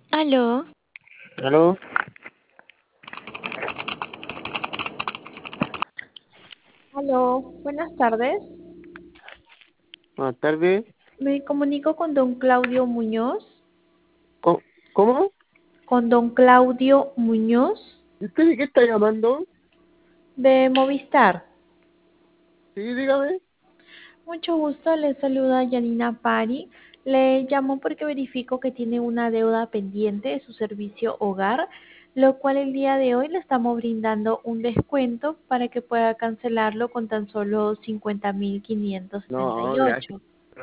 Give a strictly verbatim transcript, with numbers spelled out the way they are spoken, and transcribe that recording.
Aló, Aló, aló, buenas tardes. buenas tardes. Me comunico con don Claudio Muñoz. Co- ¿Cómo? Con don Claudio Muñoz ¿Y usted de qué está llamando? de Movistar. Sí, dígame. Mucho gusto, le saluda Yanina Pari. Le llamo porque verifico que tiene una deuda pendiente de su servicio hogar, lo cual el día de hoy le estamos brindando un descuento para que pueda cancelarlo con tan solo cincuenta mil quinientos setenta No, y gracias. ocho.